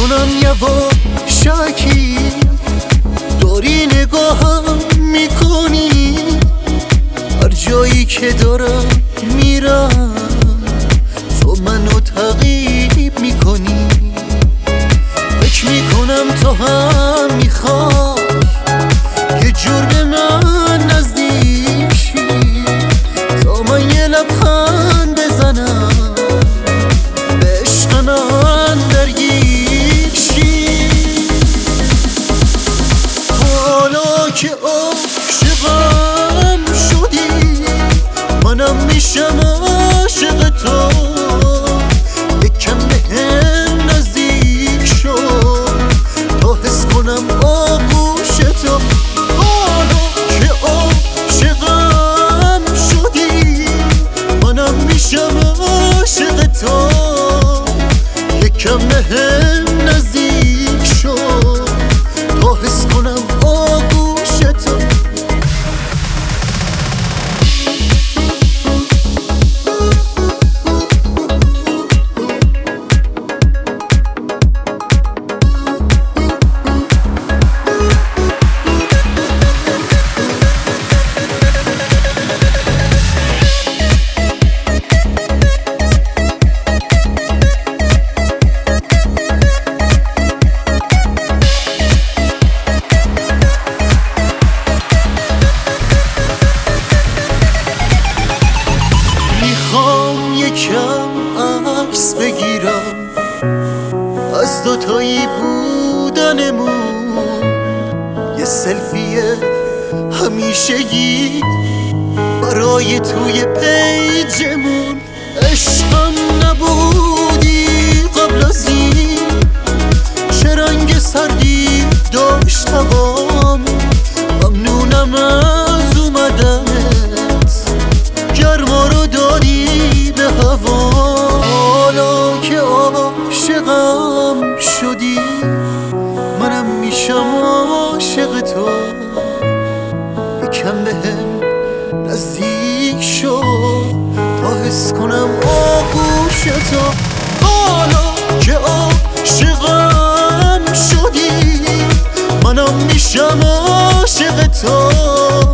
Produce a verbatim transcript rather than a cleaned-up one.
میکنم یواشکی، داری نگاهم میکنی، هر جایی که دارم میرم تو منو تعقیب میکنی. فکر میکنم تو هم میخوای یه جور به من نزدیک شی، تا من یه لبخند بزنم به عشق من درگیر شی. حالا که عاشقم شدی منم میشم عاشق تو، یکم بهم نزدیک شو تا حس کنم آغوش تو. حالا که عاشقم شدی منم میشم عاشق تو، یکم بهم نزدیک شو تا حس کنم آغوش تو. یکم عکس بگیرم از دوتایی بودنمون، یه سلفی همیشگی برای توی پیجمون. عشقم نبودی قبل از این، چه رنگ سردی داشت هوام، ممنونم از اومدنت گرما رو دادی به هوا. حالا که عاشقم شدی منم میشم عاشق تو، یکم بهم نزدیک شو تا حس کنم آغوش تو. حالا که عاشقم شدی منم میشم عاشق تو،